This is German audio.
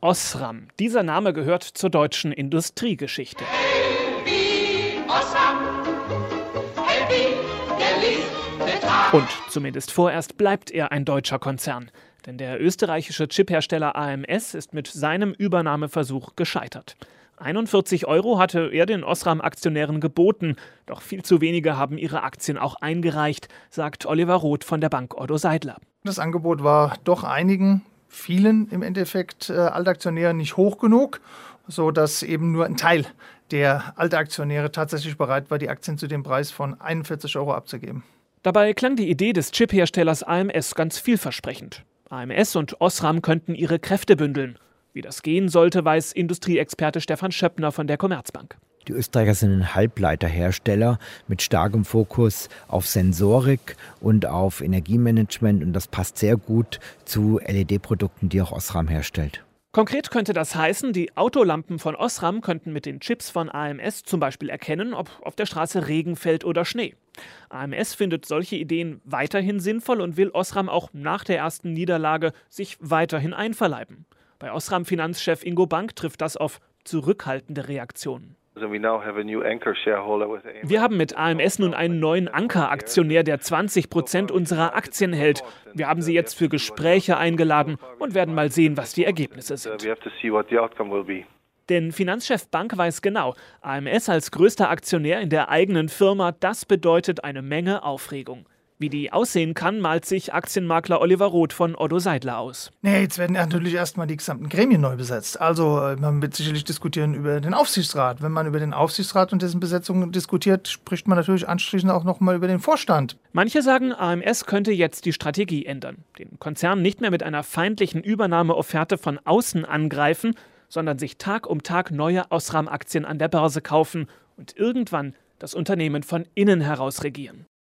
Osram. Dieser Name gehört zur deutschen Industriegeschichte. Und zumindest vorerst bleibt er ein deutscher Konzern. Denn der österreichische Chiphersteller AMS ist mit seinem Übernahmeversuch gescheitert. 41 € hatte er den Osram-Aktionären geboten. Doch viel zu wenige haben ihre Aktien auch eingereicht, sagt Oliver Roth von der Bank Otto Seidler. Das Angebot war doch vielen im Endeffekt Altaktionären nicht hoch genug, sodass eben nur ein Teil der Altaktionäre tatsächlich bereit war, die Aktien zu dem Preis von 41 € abzugeben. Dabei klang die Idee des Chipherstellers AMS ganz vielversprechend. AMS und Osram könnten ihre Kräfte bündeln. Wie das gehen sollte, weiß Industrieexperte Stefan Schöppner von der Commerzbank. Die Österreicher sind ein Halbleiterhersteller mit starkem Fokus auf Sensorik und auf Energiemanagement. Und das passt sehr gut zu LED-Produkten, die auch Osram herstellt. Konkret könnte das heißen, die Autolampen von Osram könnten mit den Chips von AMS zum Beispiel erkennen, ob auf der Straße Regen fällt oder Schnee. AMS findet solche Ideen weiterhin sinnvoll und will Osram auch nach der ersten Niederlage sich weiterhin einverleiben. Bei Osram-Finanzchef Ingo Bank trifft das auf zurückhaltende Reaktionen. Wir haben mit AMS nun einen neuen Anker-Aktionär, der 20% unserer Aktien hält. Wir haben sie jetzt für Gespräche eingeladen und werden mal sehen, was die Ergebnisse sind. Denn Finanzchef Bank weiß genau, AMS als größter Aktionär in der eigenen Firma, das bedeutet eine Menge Aufregung. Wie die aussehen kann, malt sich Aktienmakler Oliver Roth von Otto Seidler aus. Jetzt werden natürlich erstmal die gesamten Gremien neu besetzt. Also man wird sicherlich diskutieren über den Aufsichtsrat. Wenn man über den Aufsichtsrat und dessen Besetzung diskutiert, spricht man natürlich anschließend auch nochmal über den Vorstand. Manche sagen, AMS könnte jetzt die Strategie ändern. Den Konzern nicht mehr mit einer feindlichen Übernahmeofferte von außen angreifen, sondern sich Tag um Tag neue Osram-Aktien an der Börse kaufen und irgendwann das Unternehmen von innen heraus regieren.